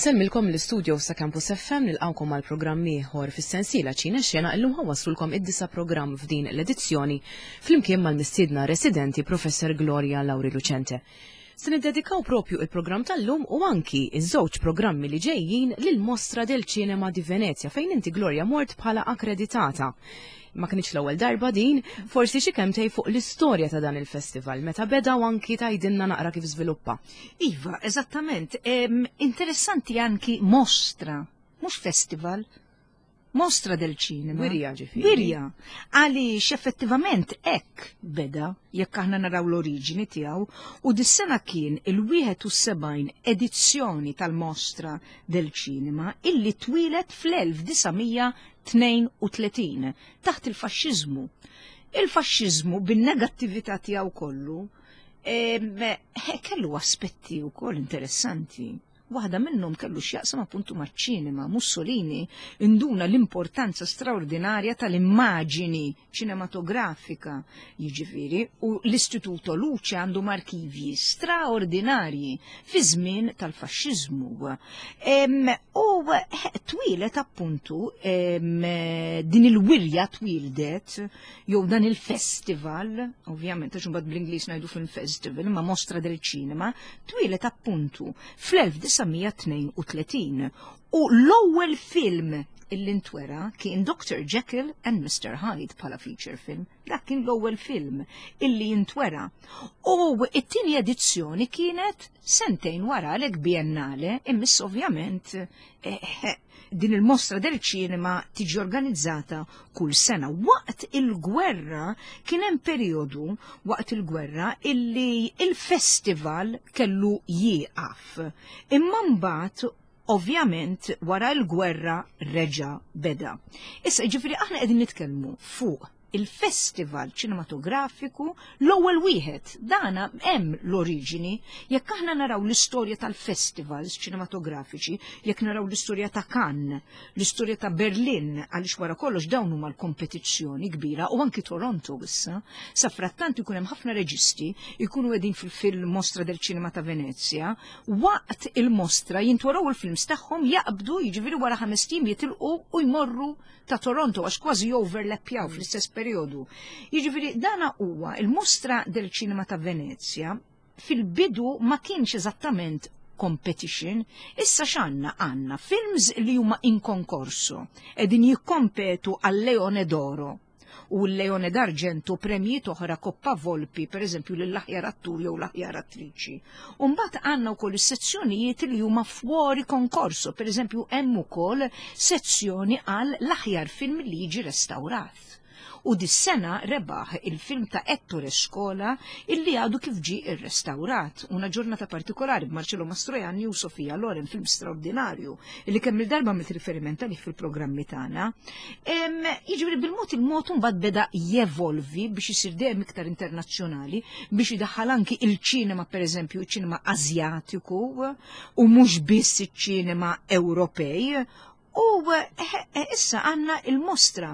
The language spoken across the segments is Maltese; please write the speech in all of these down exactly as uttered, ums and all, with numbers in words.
Insemmilkom l-istudio sa Campus F M nilqawkom għal programm ieħor fis-sensiela ċina xena illum ħawwaslulkom id-disa programm f'din l-edizzjoni flimkien mal-mistiedna residenti Professor Gloria Lauri Lucente. Se niddedikaw propju il-programm tal-lum u anki iż-żewġ programmi li ġejjin lil-Mostra del Cinema di Venezia fejn inti Gloria mort bħala akkreditata. Ma kienx l-ewwel darba din, forsi xi kemmtej fuq l-istorja ta' dan il-festival, meta beda u anki tgħidilna naqra kif żviluppa. Iva, eżattament. Ehm, interessanti anki mostra, mhux festival. Mostra del Cinema. Wirja ġifieri. Wirja. Għaliex effettivament hekk beda, jekk aħna naraw l-oriġini tiegħu, u dis-sena kien il-wieħed u sebgħin edizzjoni tal-Mostra del Cinema illi twilet fl-elf disamija tnejn u tletin taħt il-faxxiżmu. Il-faxxiżmu bin-negattività tiegħu kollu kellu aspetti wkoll interessanti. Waħda minnhom kellu x'jaqsam appuntu maċ-ċinema. Mussolini induna l-importanza straordinarja tal-immaġini ċinematografika, jiġifieri, u l-Istituto Luce għandhom arkivji straordinarji fi żmien tal-faxxiżmu. U twilet appuntu din il-wirja twildet jew dan il-festival, ovvjament għax imbagħad bl-Ingliż ngħidu film festival, ma Mostra del Cinema, twilet appuntu fl-elf disamija tnejn u tletin. U l-ewwel film illi ntwera kien Doctor Jekyll and Mister Hyde bħala feature film. Dak kien l-ewwel film illi ntwera. U it-tieni edizzjoni kienet sentejn wara għalhekk biennale, immiss ovvjament eh, din il-Mostra del Cinema tiġi organizzata kull sena. Waqt il-gwerra kien hemm perjodu waqt il-gwerra illi il-festival kellu jieqaf. Imma mbagħad ovvjament wara l-gwerra reġa' beda. Issa ġifieri aħna qegħdin nitkellmu fuq il-festival ċinematografiku l-ewwel wieħed. Dana hemm l-oriġini, jekk aħna naraw l-istorja tal-festivals ċinematografiċi, jekk naraw l-istorja ta' Cannes, l-istorja ta' Berlin, għaliex wara kollox dawn huma l-kompetizzjoni kbira, u anki Toronto issa, sa frattant ikun hemm ħafna reġisti jkunu qegħdin fil-Mostra del Cinema ta' Venezia, waqt il-mostra jintwaraw il-films tagħhom jaqbdu jiġifieri wara ħames tim jitilqu u jmorru ta' Toronto għax kważi overlappjaw fl-istess perjodu. Jiġifieri dana huwa il-Mostra del Cinema ta' Venezia fil-bidu ma kienx eżattament competition, issa x'għandna għandna films li huma in konkorso qegħdin jikkompetu għal Leone d'Oro u l-Leone d'Argento premji oħra Koppa Volpi, per eżempju lill-aħjar attur jew l-aħjar attriċi. U mbagħad għandna wkoll is-sezzjonijiet li huma fuori konkorso, per eżempju hemm ukoll sezzjoni għal l-aħjar film li jiġi restawrat. U dis-sena rebaħ il-film ta' Ettore Scola illi għadu kif ġi ir-restawrat. Una ġurnata partikolari b'Marcello Mastroianni u Sofia Loren, film straordinarju illi kemm il-darba mit riferiment għalih fil-programmi tagħna. Jiġifieri bil-mod il-mod mbagħad beda jevolvi biex isir dejjem iktar internazzjonali, biex idaħħal anki il-ċinema pereżempju iċ-ċinema Asjatiku u mhux biss iċ-ċinema Ewropej. U issa għandna il-mostra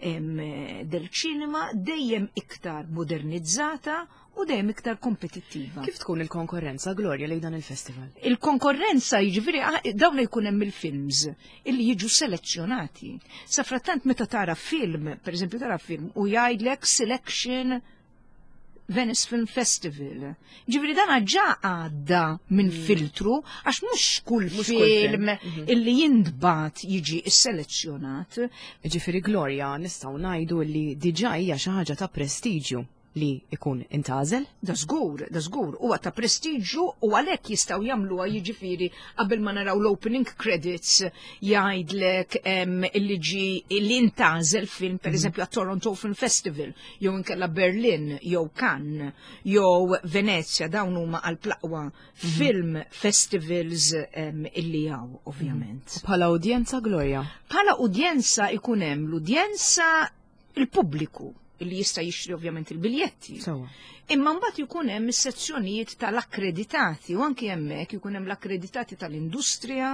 del cinema dejjem iktar modernizzata u dejjem iktar kompetittiva. Kif tkun il-konkurrenza, Gloria, lejn dan il-festival? Il-konkurrenza jiġifieri dawn jkun hemm il-films illi jiġu selezzjonati. Sa frattant meta tara film, pereżempju tara film u jgħidlek selection Venice Film Festival. Ġifieri dan ġa għadda minn filtru għax mhux kull film illi jindbat jiġi selezzjonat. Ġifieri Gloria nistgħu ngħidu li diġà hija xi ħaġa ta' prestiġju li ikun intażel? Da żgur, da żgur, huwa ta' prestiġju u għalhekk jistgħu jagħmluha jiġifieri qabel ma naraw l-opening credits jgħidlek illi ġi li intażel film pereżempju għat Toronto Film Festival, jew inkella Berlin, jew Cannes, jew Venezia, dawn huma għal plaqwa film festivals illi hawn ovvjament. Bħala udjenza, Gloria? Bħala udjenza ikun hemm l-udjenza il-pubbliku illi jista' jixtri ovvjament il-biljetti. Imma mbagħad ikun hemm is-sezzjonijiet tal-akkreditati u anke hemmhekk ikun hemm l-akkreditati tal-industrija,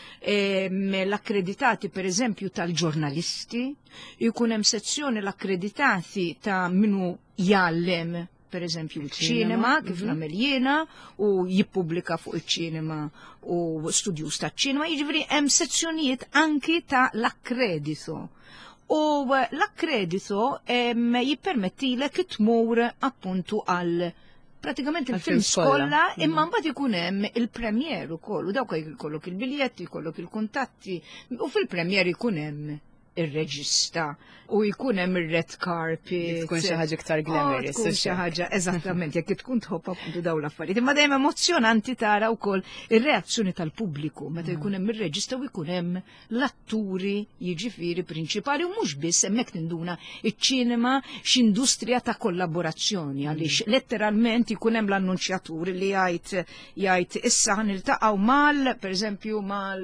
l-akkreditati pereżempju tal-ġurnalisti, ikun hemm sezzjoni l-akkreditati ta' minu jgħallem per eżempju Il-ċinema, ċinema kif nagħmel jiena u jippubblika fuq iċ-ċinema u studjus ta' ċinema, jiġifieri hemm sezzjonijiet anki ta' l-akkredito. U l-akkredito jippermettilek tmur appuntu għal pratikament il-films kollha, imma mbagħad ikun hemm il-premjer ukoll u dawk jkollok il-biljetti, jkollok il-kuntatti u fil-premjer ikun hemm ir-reġista u jkun hemm ir-red carpet. Tkun xi ħaġa iktar glamorous. Tkun xi ħaġa eżattament jekk tkun tħobb appuntu dawn l-affarijiet. Imma dejjem emozjonanti tara wkoll ir-reazzjoni tal-pubbliku meta jkun hemm ir-reġista u jkun hemm l-atturi jiġifieri prinċipali u mhux biss hemmhekk tinduna iċ-ċinema x'industrija ta' kollaborazzjoni għaliex letteralment ikun hemm l-annunċjatur li jgħid jgħid issa niltaqgħu mal pereżempju mal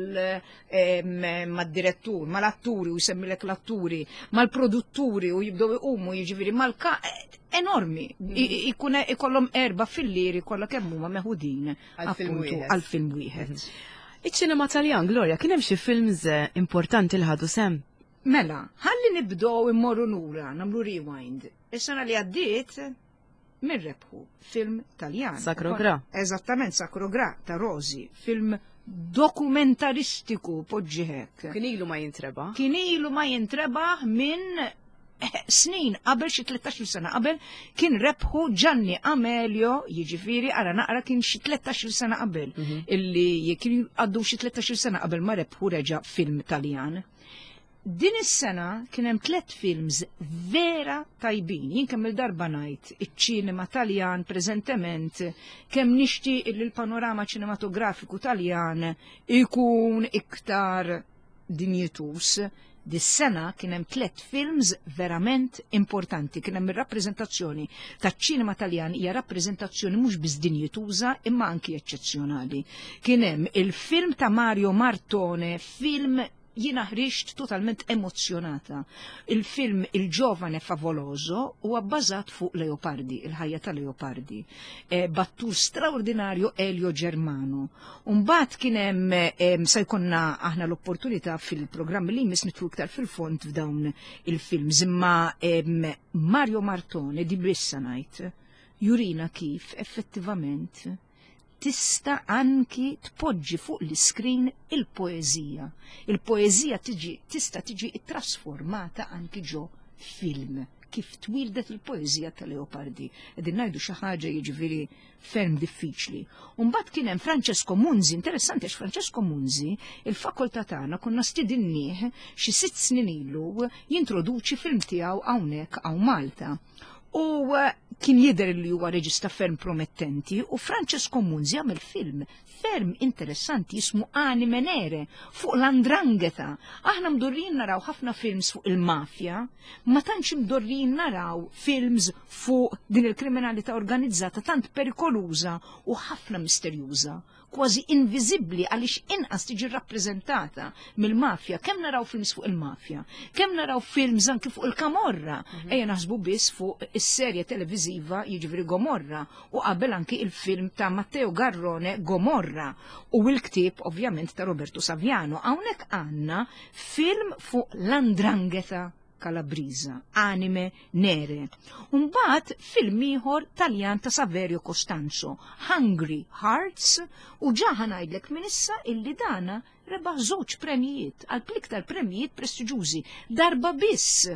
mad-direttur, mal-atturi u jsemmilek l-atturi, mal-produtturi u jibdew iqumu jiġifieri mal-ka enormi. Ikollhom erba' fil-liri kollha kemm huma meħudin għal-film wieħed. Iċ-ċinema Taljan, Gloria, kien hemm xi films importanti li ħadu sem? Mela, ħalli nibdew immorru lura, nagħmlu rewind. Is-sena li għaddiet min rebħu film Taljan. Sacro Gra. Eżattament, Sacro Gra ta' Rosi, film dokumentaristiku poġġiħek. Kien ilu ma jintreba? Kien ilu ma jintreba minn snin qabel xi tlettax-il sena qabel kien rebħu Gianni Amelio, jiġifieri ara naqra kien xi tlettax-il sena qabel illi kien għaddu xi tlettax-il sena qabel ma rebħu reġa' film Taljan. Din is-sena kien hemm tliet films vera tajbin. Jien kemm il-darba ngħid iċ-ċinema Taljan preżentement kemm nixtieq li l-panorama ċinematografiku Taljan ikun iktar dinjitus. Dis-sena kien hemm tliet films verament importanti. Kien hemm ir-rappreżentazzjoni taċ-ċinema Taljan hija rappreżentazzjoni mhux biss dinjituża imma anki eċċezzjonali. Kien hemm il-film ta' Mario Martone, film jiena ħriġt totalment emozjonata. Il-film Il-Giovane Favoloso huwa bbażat fuq Leopardi, il-ħajja ta' Leopardi. E, battur straordinarju Elio Germano. Mbagħad kien hemm se jkollna aħna l-opportunità fil-programm li jmiss nitlu iktar fil-fond f'dawn il-films, imma Mario Martone di bissa ngħid jurina kif effettivament tista' anki tpoġġi fuq l-iskrin il-poeżija. Il-poeżija tiġi tista' tiġi trasformata anki ġo film. Kif twildet il-poeżija ta' Leopardi. Qegħdin ngħidu xi ħaġa jiġifieri ferm diffiċli. U mbagħad kien hemm Francesco Munzi, interessanti għax Francesco Munzi, il-fakultà tagħna konna stidinnieh xi sitt snin ilu jintroduċi film tiegħu hawnhekk hawn Malta. U kien jidher li huwa reġista ferm promettenti u Francesco Munzi għamel film ferm interessanti jismu Anime Nere fuq l-andrangheta. Aħna mdorrin naraw ħafna films fuq il-mafja, ma tantx mdorrin naraw films fuq din il-kriminalità organizzata tant perikoluża u ħafna misterjuża, kważi inviżibbli għaliex inqas tiġi rappreżentata mill-mafja. Kemm naraw films fuq il-mafja, kemm naraw films anki fuq il-Kamorra, ejja naħsbu biss fuq is-serje televiżiva jiġifieri Gomorra u qabel anki il-film ta' Matteo Garrone Gomorra u l-ktieb ovvjament ta' Roberto Saviano. Hawnhekk għandna film fuq l-andrangheta Kalabrisa, Anime Nere. Mbagħad film ieħor Taljan ta' Saverio Costanzo, Hungry Hearts, u ġaħa ngħidlek minn issa illi dana rebaħ żewġ premijiet, għal iktar premijiet prestiġjużi, darba biss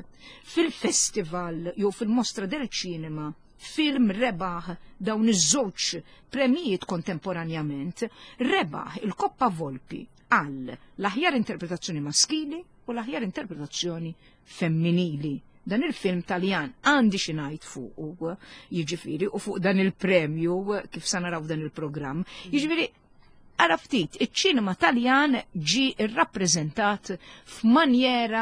fil-festival jew fil-Mostra del Cinema. Film rebaħ dawn iż-żewġ premijiet kontemporanjament, rebaħ il-Koppa Volpi għal l-aħjar interpretazzjoni maskili u l-aħjar interpretazzjoni femminili. Dan il-film Taljan għandi xi ngħid fuq jiġifieri u fuq dan il-premju kif sa naraw dan il-programm. Jiġifieri ara ftit iċ-ċinema Taljan ġi rrappreżentat f'manjera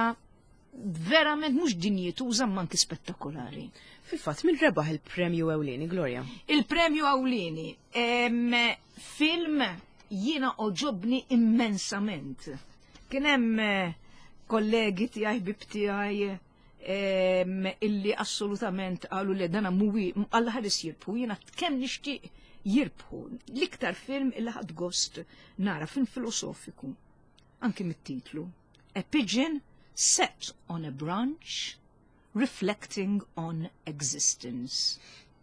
verament mhux dinjituża ma anki spettakolari. Fil-fatt min rebaħ il-premju ewlieni, Gloria? Il-premju ewlieni film jiena oġobni immensament. Kien hemm kollegi tiegħi bib tiegħi illi assolutament qalu li dana mhuwi alla ħares jirbħu, jiena kemm nixtieq jirbħu. L-iktar film illi ħadd gost nara film filosofiku, anke mit-titlu. A pigeon set on a branch reflecting on existence.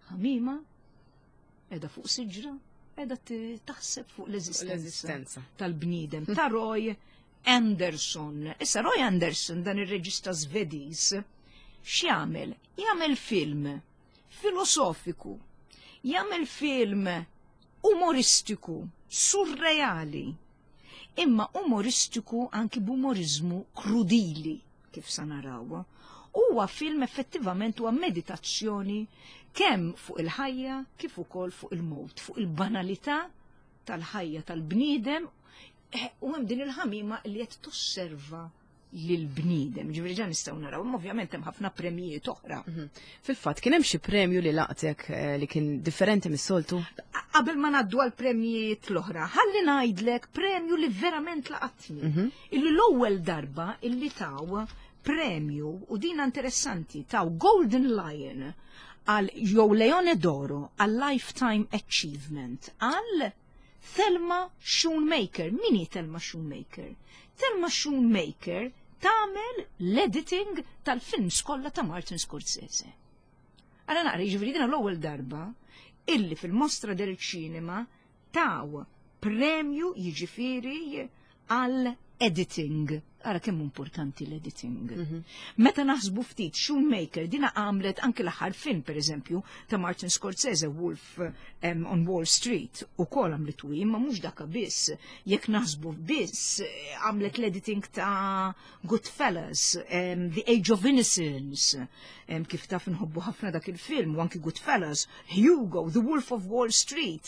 ħamima edha fuq siġra, edha taħseb fuq l-eżistenza tal-bniedem. Ta' Roy Anderson. Issa Roy Anderson, dan ir-reġista Svediż, x'jagħmel? Jagħmel film filosofiku, jagħmel film umoristiku, surreali, imma umoristiku anki b'umorizmu krudili, kif sa naraw. Huwa film effettivament huwa meditazzjoni kemm fuq il-ħajja kif ukoll fuq il-mowt, fuq il-banalità tal-ħajja tal-bniedem, u hemm din il-ħamima li qed tosserva lill-bniedem. Ġifieri ġa nistgħu naraw, imma ovvjament hemm ħafna premjijiet oħra. Fil-fatt kien hemm xi premju li laqtek li kien differenti mis-soltu? Qabel ma ngħaddu għal premjijiet l-oħra, ħalli ngħidlek premju li verament laqatni. Illi l-ewwel darba illi taw premju, u dina interessanti, taw Golden Lion għal jew Leone d'Oro għal Lifetime Achievement għal Thelma Schoonmaker. Min hi Thelma Schoonmaker? Thelma Schoonmaker tagħmel l-editing tal-films kollha ta' Martin Scorsese. Ara naqra jiġifieri dina l-ewwel darba illi fil-Mostra del Cinema taw premju jiġifieri għal editing. Ara kemm importanti l-editing. Meta naħsbu ftit Shoemaker dina għamlet anke l-aħħar film pereżempju ta' Martin Scorsese, Wolf um, on Wall Street, ukoll għamlet wi, imma mhux daka biss. Jekk naħsbu biss għamlet l-editing ta' Goodfellas, um, The Age of Innocence, um, kif taf nħobbu ħafna dak il-film, u anki Goodfellas, Hugo, The Wolf of Wall Street,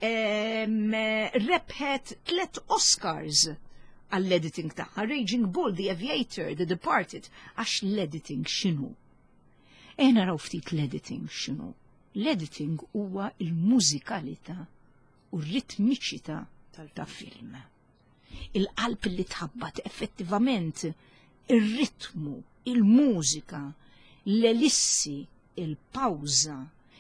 um, rebħet tlet Oscars għall-editing taħħa, Raging Bull, The Aviator, The Departed, għax l-editing xinu. Ejna raw ftit l-editing xinu. L-editing huwa il-mużikalità u r-ritmiċità ta' film. Il-qalb li tħabbat effettivament il-ritmu, il-mużika, l-elissi, il-pawza,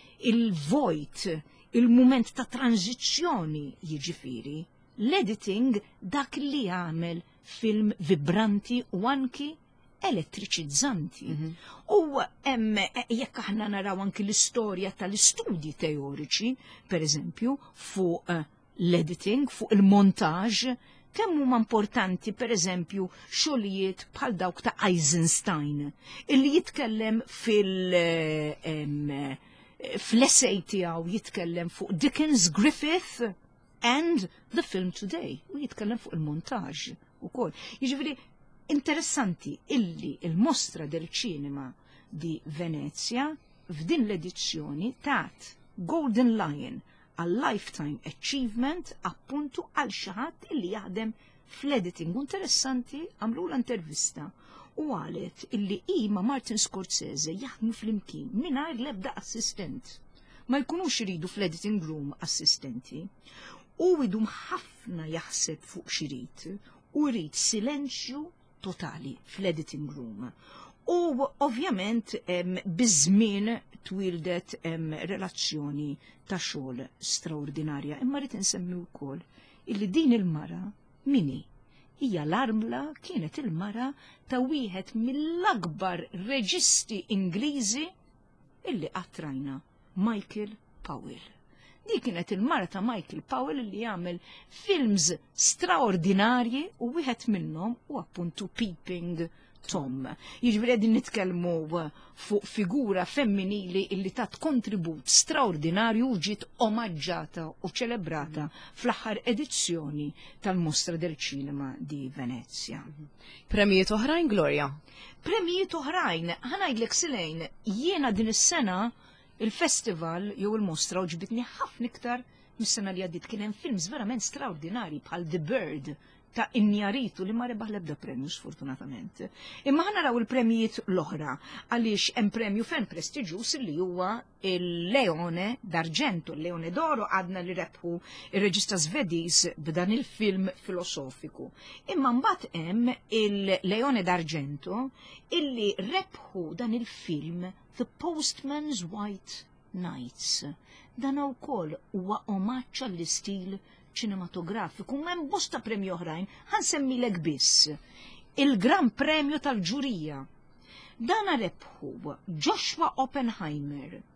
il-vojt, il-moment ta' tranzizzjoni jiġifieri. L-editing dak li jagħmel film vibranti u anki elettriċizzanti. U hemm jekk aħna naraw anki l-istorja tal-istudji teoriċi, pereżempju, fuq l-editing, fuq il-montaġġ, kemm huma importanti pereżempju xogħlijiet bħal dawk ta' Eisenstein, illi jitkellem fil- fl-essay tiegħu jitkellem fuq Dickens, Griffith and the film today, u jitkellem fuq il-montaġġ ukoll. Jiġifieri interessanti illi il-Mostra del Cinema di Venezia f'din l-edizzjoni tat Golden Lion għal Lifetime Achievement appuntu għal xi ħadd illi jaħdem fl-editing. Interessanti għamlu l-intervista u għalet illi ima Martin Scorsese jaħdmu fl-imkien mingħajr l-ebda assistent. Ma jkunux iridu fl-editing room assistenti. U idum ħafna jaħseb fuq xirit u rrid silenzju totali fl-editing room. U ovvjament biż-żmien twildet relazzjoni ta' xogħol straordinarja. Imma rrid insemmi wkoll illi din il-mara mini hija l-armla kienet il-mara ta' wieħed mill-akbar reġisti Ingliżi illi qattrajna, Michael Powell. Di kienet il-mara ta' Michael Powell li jagħmel films straordinarji u wieħed minnhom u appuntu Peeping Tom. Jiġifieri qegħdin nitkellmu fuq figura femminili illi tat kontribut straordinarju u ġiet omaġġata u ċelebrata fl-aħħar edizzjoni tal-Mostra del Cinema di Venezia. Premjiet oħrajn, Gloria? Premjiet oħrajn, ħanajdlek silejn, jiena din is-sena il-festival jew il-mostra uġbitni ħafna iktar mis-sena li għaddit. Kien hemm films verament straordinari bħal The Bird ta' Injaritu li ma rebaħ l-ebda premju sfortunatament. Imma ħana raw il-premjiet l-oħra għaliex hemm premju ferm prestiġjuż li huwa il-Leone d'Argento, il-Leone d'Oro għadna li rebħu ir-reġista Svediż b'dan il-film filosofiku. Imma mbagħad hemm il-Leone d'Argento illi rebħu dan il-film The Postman's White Nights. Dan wkoll huwa omaġġ għall-istil ċinematografiku, u hemm bosta premju oħrajn, ħansemmilek biss. Il-Gran Premju tal-Ġurija. Dan rebħu Joshua Oppenheimer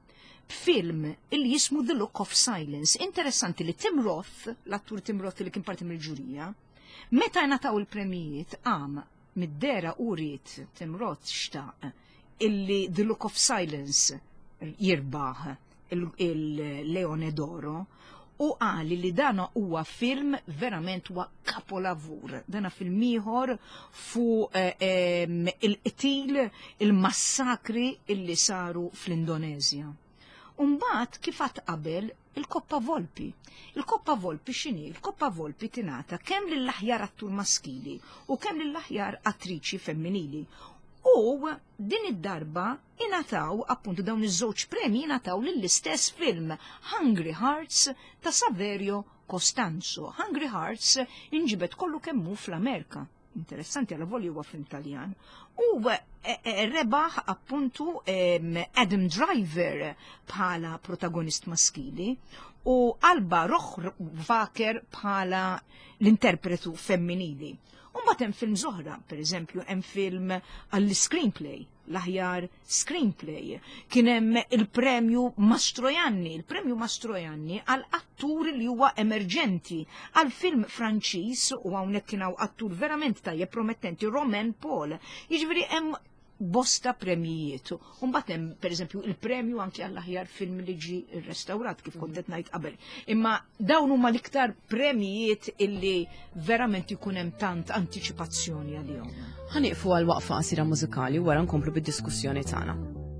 film illi jismu The Look of Silence. Interessanti li Tim Roth, l-attur Tim Roth li kien parti mill-ġurija, meta jnataw il-premijiet għam mid-dera u rrit Tim Roth xtaq illi The Look of Silence jirbaħ il-Leone d'Oro u għali li dana huwa film verament huwa kapolavur. Dana film ieħor fu eh, eh, il-qtil, il-massakri illi saru fl-Indonezja. Umbat kifat qabel il-Koppa Volpi. Il-Koppa Volpi xini? Il-Koppa Volpi tinata kemm lill-aħjar attur maskili u kemm lill-aħjar attriċi femminili. U din id-darba inataw, appuntu dawn iż-żewġ premji inataw lill-istess film Hungry Hearts ta' Saverio Costanzo. Hungry Hearts inġibet kollu kemmu fl-Amerika. Interessanti għal volju huwa film Taljan. U rebaħ appuntu Adam Driver bħala protagonist maskili u Alba Rohrwacher bħala l-interpretu femminili. Umbat hemm film zoħra, per eżempju, hemm film għall-screenplay, l-aħjar screenplay. Kien hemm il-premju Mastroianni, il-premju Mastroianni għal attur li huwa emerġenti, għal film Franċiż u hawnhekk kien hawn attur verament tajjeb promettenti, Romain Paul. Jiġifieri hemm bosta premjijiet. Umbat hemm pereżempju il-premju anke għall-aħjar film li ġi rrestawrat kif kont qed ngħid qabel. Imma dawn huma l-iktar premjiet illi verament ikun hemm tant antiċipazzjoni għalihom. Ħanieqfu għal waqfa qasira mużikali wara nkomplu bid-diskussjoni tagħna.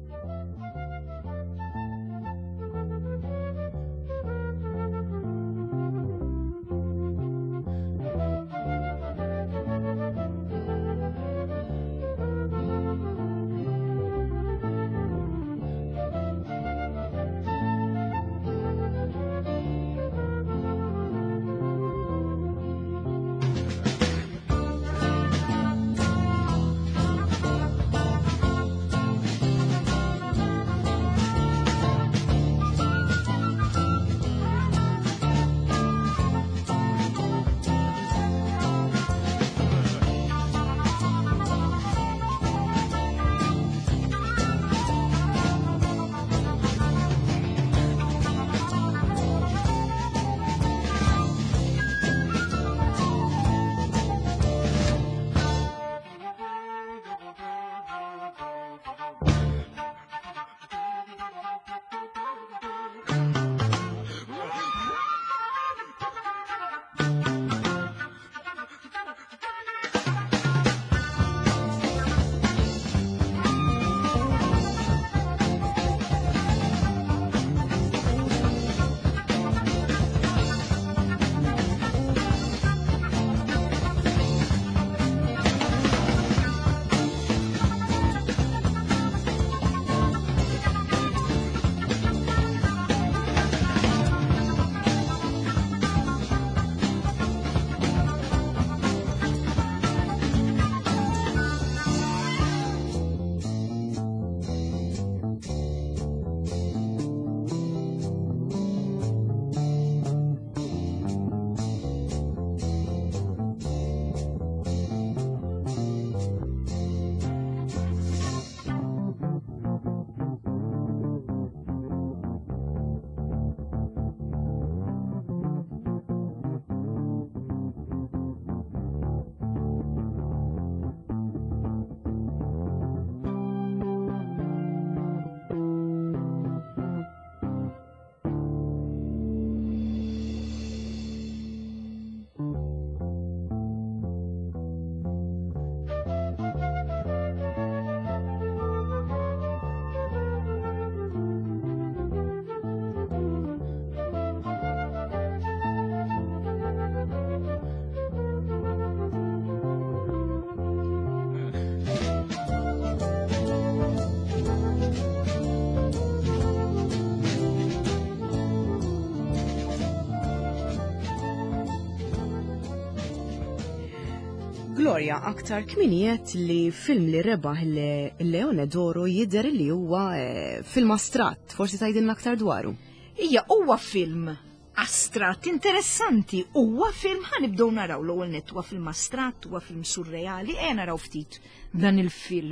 Gloria, aktar kminijiet li film li rebaħ il-Leone d'Oro jidher li huwa film astrat, forsi tgħidilna aktar dwaru. Ija, huwa film astrat interessanti, huwa film ħanibdew naraw l-ewwel nett huwa film astrat, huwa film surreali, e naraw ftit dan il-film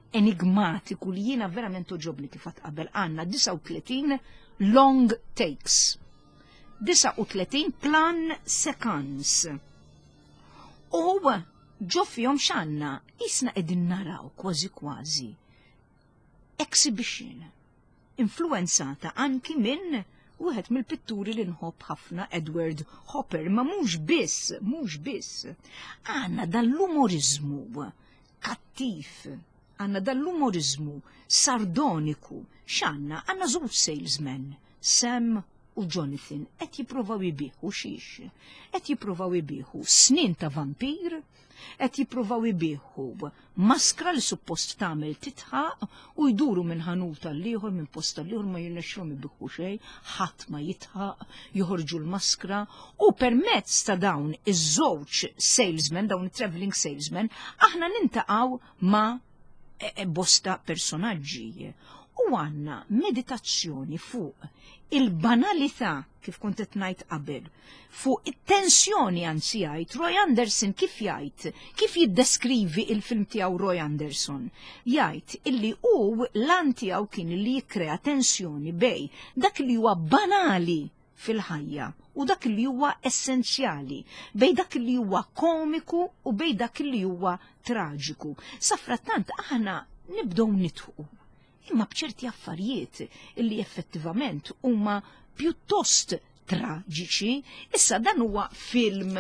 enigmatiku li jiena verament oġobni kif qabel għandna disa u tletin long takes. disa u tletin plan seconds. U ġo fihom x'għandna isna qegħdin naraw kważi kważi exhibition influenzata anki minn wieħed mill-pitturi li nħobb ħafna Edward Hopper, ma mhux biss, mhux biss. Għandna dan l-umorizmu kattif, għandna dan l-umorizmu sardoniku, x'għandna għandna żewġ salesmen, Sam u Jonathan, qed jippruvaw ibieħu xiex, qed jippruvaw ibieħu snin ta' vampir, qed jippruvaw ibieħu maskra li suppost tagħmel titħaq u jduru minn ħanut tal-ieħor minn post tal-ieħor ma jirnexxhom ibieħu xejn, ħadd ma jitħaq, joħorġu l-maskra u permezz ta' dawn iż-żewġ salesmen, dawn it-traveling salesmen, aħna nintaqgħu ma' bosta personaġġi. U għandna meditazzjoni fuq il-banalità, kif kont qed ngħid qabel, fuq it-tensjoni anzi jgħid Roy Anderson kif jgħid, kif jiddeskrivi il-film tiegħu Roy Anderson. Jgħid illi hu lan tiegħu kien li jikkrea tensjoni bej dak li huwa banali fil-ħajja u dak li huwa essenzjali, bej dak li huwa komiku u bej dak li huwa traġiku. Sa frattant aħna nibdew nitħu imma bċerti affarijiet illi effettivament huma pjuttost traġiċi, issa dan huwa film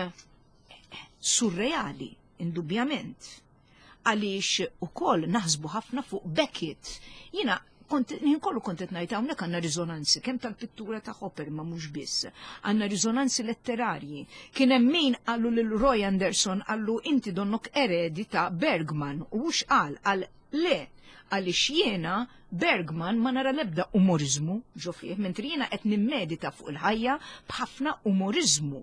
surreali, indubjament. Għaliex ukoll naħsbu ħafna fuq Beckett. Jiena kollu kontet ngħid hawnhekk għandna riżonanzi kemm tal-pittura ta' Hopper ma mhux biss. Għandna riżonanzi letterarji. Kien hemm min qallu lil Roy Anderson qallu inti donnok eredi ta' Bergman u mhux qal għal le għaliex jiena Bergman ma nara l-ebda umorizmu ġo fih, mentri jiena qed nimmedita fuq il-ħajja b'ħafna umorizmu.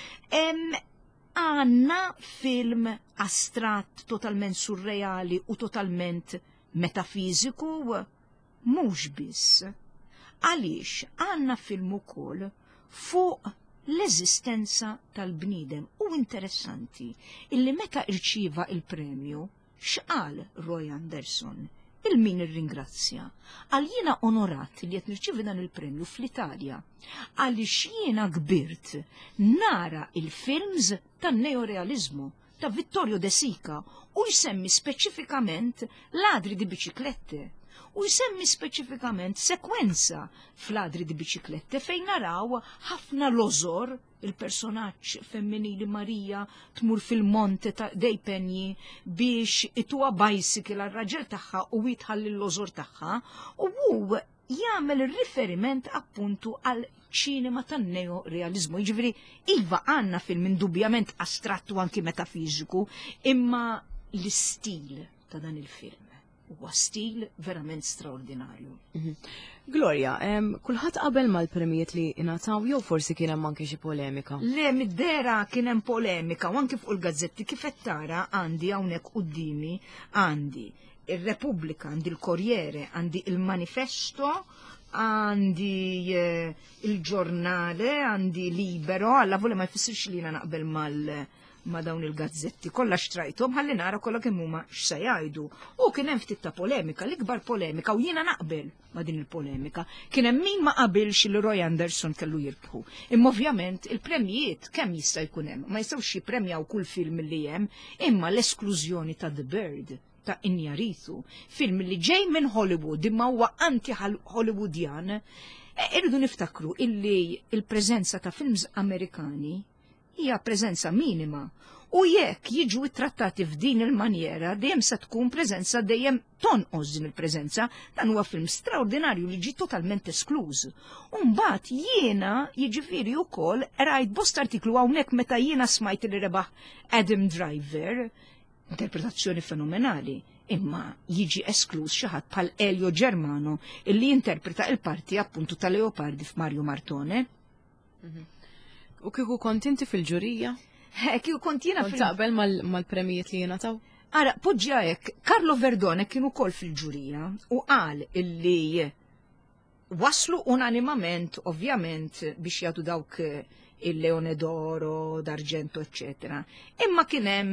Għandna film astratt totalment surreali u totalment metafiżiku mhux biss. Għaliex għandna film ukoll fuq l-eżistenza tal-bniedem u interessanti illi meta irċieva il-premju x'qal Roy Anderson. Il-min irringrazzja, għal jiena onorat li qed nirċievi dan il-premju fl-Italja, għaliex jiena kbirt nara il-films tan-neorealizmu ta' Vittorio De Sica u jsemmi speċifikament Ladri di biċiklette u jsemmi speċifikament sekwenza fl-Ladri di biċiklette fejn naraw ħafna lożor il-personaġġ femminili Marija tmur fil-monte ta' dej penji biex ituwa bicycle għal-raġel tagħha u jitħalli l-lożor tagħha u hu jagħmel riferiment appuntu għal ċinema tan-neorealizmu. Jiġifieri iva għandna film indubjament astrattu anki metafiżiku, imma l-istil ta' dan il-film huwa stil verament straordinarju. Gloria, kulħadd qabel mal-premijiet li ingħataw jew forsi kien hemm anke xi polemika? Le, mid-dera kien hemm polemika u anke fuq il-gazzetti kif qed tara għandi hawnhekk qudiemi għandi ir-Repubblika, għandi l-Korriere, għandi il-Manifesto, għandi il-Ġurnale, għandi Libero, alla vole ma jfissirx li jiena naqbel mal- ma dawn il-gazzetti, kollha xtrajthom ħalli nara kollha kemm huma x'se jgħidu. U kien hemm ftit ta' polemika, l-ikbar polemika u jiena naqbel ma' din il-polemika. Kien hemm min ma qabilx li Roy Anderson kellu jirbħu. Imma ovvjament il-premjiet kemm jista' jkun hemm, ma jistgħux jippremjaw kull film li hemm, imma l-esklużjoni ta' The Bird ta' Injaritu, film li ġej minn Hollywood imma huwa anti-Hollywoodjan. Irridu niftakru illi il-preżenza ta' films Amerikani hija preżenza minima u jekk jiġu trattati f'din il-manjera dejjem se tkun preżenza dejjem tonqos din il-preżenza, dan huwa film straordinarju li ġi totalment eskluż. U mbagħad jiena jiġifieri wkoll rajt bost artiklu hawnhekk meta jiena smajt li rebaħ Adam Driver, interpretazzjoni fenomenali, imma jiġi eskluż xi ħadd bħal Elio Germano illi jinterpreta il-parti appuntu ta' Leopardi f'Mario Martone. U kieku kont inti fil-ġurija? Kieku kont jiena fil- taqbel mal-premijiet li jingħataw? Ara, poġġja hekk, Carlo Verdone kien ukoll fil-ġurija u qal illi waslu unanimament, ovvjament, biex jagħtu dawk il-Leone d'Oro, d'Argento, eccetera. Imma kien hemm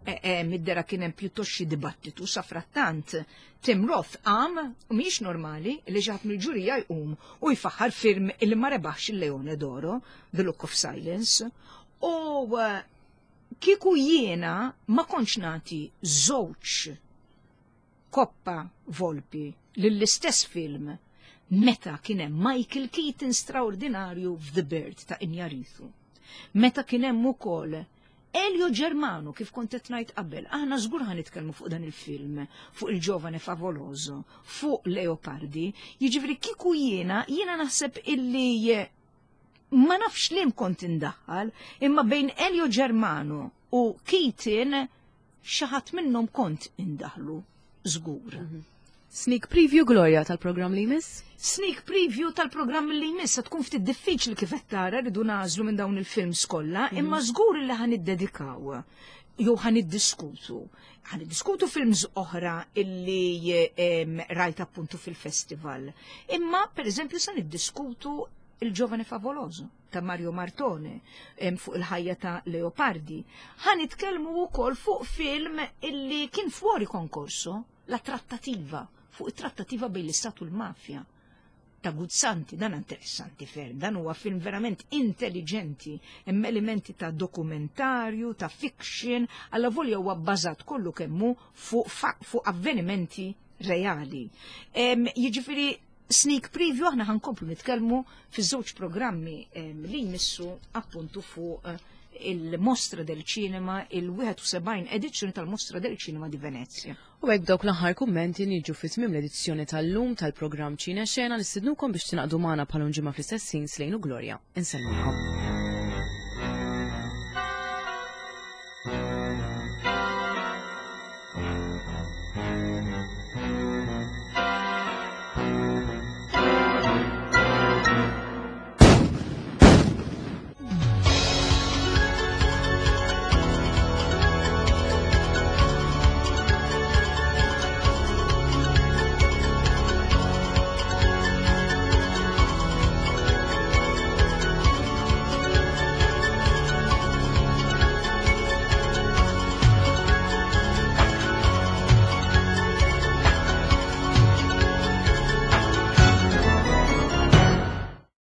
Middera kien hemm pjuttost xi dibattitu sa frattant. Tim Roth għam u mhix normali li ġat mill-ġurija jqum u jfaħħar film illi ma rebaħx il-Leone d'Oro, The Look of Silence, u kieku jiena ma kontx nagħti żewġ koppa Volpi lill-istess film meta kien hemm Michael Keaton straordinarju f'The Bird ta' Injaritu. Meta kien hemm ukoll Elio Germano, kif kont qed ngħid qabel, aħna żgur ħan nitkellmu fuq dan il-film, fuq il-ġovane favoloso, fuq Leopardi, jiġifieri kieku jiena, jiena naħseb illi ma nafx li kont indaħħal, imma bejn Elio Germano u Keaton xi ħadd minnhom kont indaħlu żgur. Sneak preview Gloria tal-programm li jmiss? Sneak preview tal-programm li jmiss tkun ftit diffiċli kif qed tara rridu nażlu minn dawn il-films kollha, imma żgur li ħan iddedikaw jew ħan iddiskutu. Ħan iddiskutu films oħra illi rajt appuntu fil-festival. Imma pereżempju se niddiskutu Il-Giovane Favoloso ta' Mario Martone fuq il-ħajja ta' Leopardi. Ħan nitkellmu wkoll fuq film illi kien fuori konkorso, La Trattativa, fuq it-trattativa bejn l-Istat u l-mafja ta' Guzzanti. Dan interessanti ferm, dan huwa film verament intelligenti, hemm elementi ta' dokumentarju, ta' fiction, alla volja huwa bbażat kollu kemmu fuq fu avvenimenti reali. Jiġifieri sneak preview aħna ħankomplu nitkellmu fiż-żewġ programmi li jmissu appuntu fuq il-Mostra del Cinema, il-sebgħin u sebgħin edizzjoni tal-Mostra del Cinema di Venezia. U hekk dawk l-aħħar kummenti niġu fi tmiem l-edizzjoni tal-lum tal-programm Ċina Xena nistidnukom biex tinaqdu magħna bħalhom ġimgħa fl-istess ħin Slejn u Gloria. Insellmukom.